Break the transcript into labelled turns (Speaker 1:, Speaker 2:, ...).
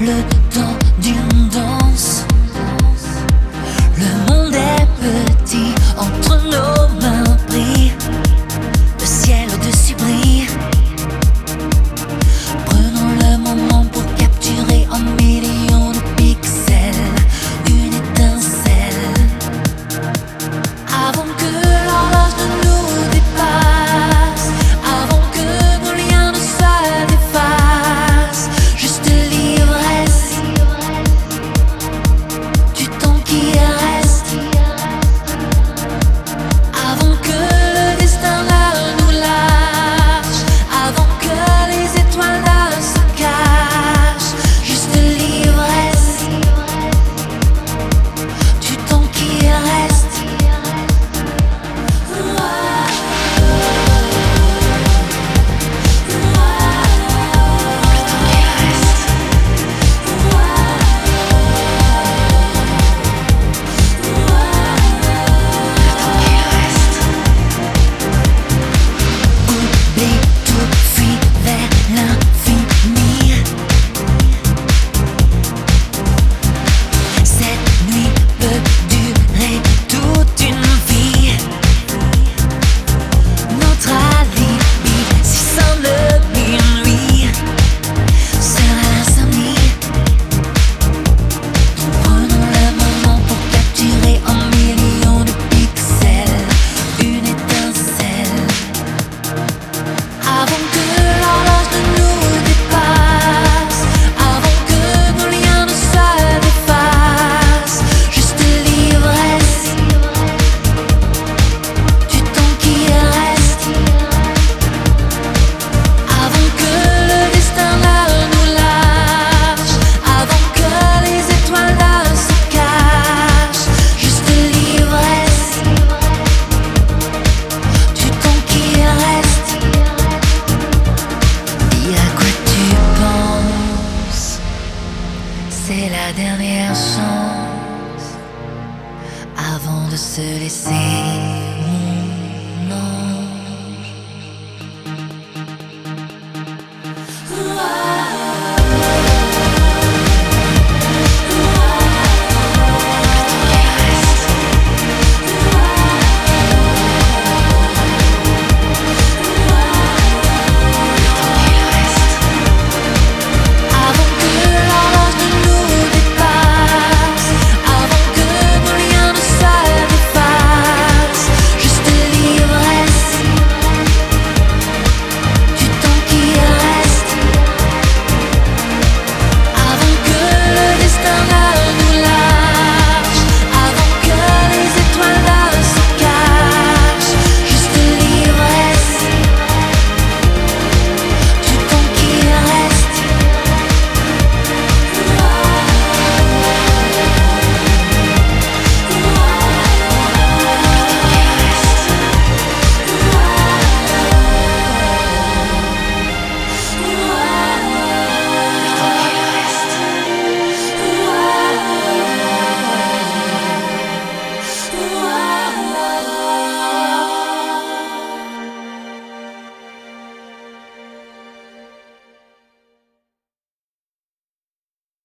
Speaker 1: le temps d'une danse. Le monde est petit, entre nos mains brille. Le ciel au-dessus brille. Prenons le moment pour capturer en millions de pixels une étincelle. Avant que l'horloge ne nous dépasse, avant que nos liens ne se défassent, juste l'ivresse du temps qui reste. Avant que le destin ne nous lâche, avant que les étoiles ne se cachent, juste l'ivresse du temps qui reste. Oublie tout, fuis vers l'infini. Cette nuit peut durer toute une vie. Notre alibi, si sans le minuit, sera l'insomnie. Prenons le moment pour capturer en millions de pixels une étincelle. Avant que l'horloge ne nous dépasse, avant que nos liens ne se défassent, juste l'ivresse du temps qui reste. Avant que le destin ne nous lâche, avant que les étoiles ne se cachent, juste l'ivresse du temps qui reste. Dis à quoi tu penses, c'est la dernière chance avant de se laisser, mon ange.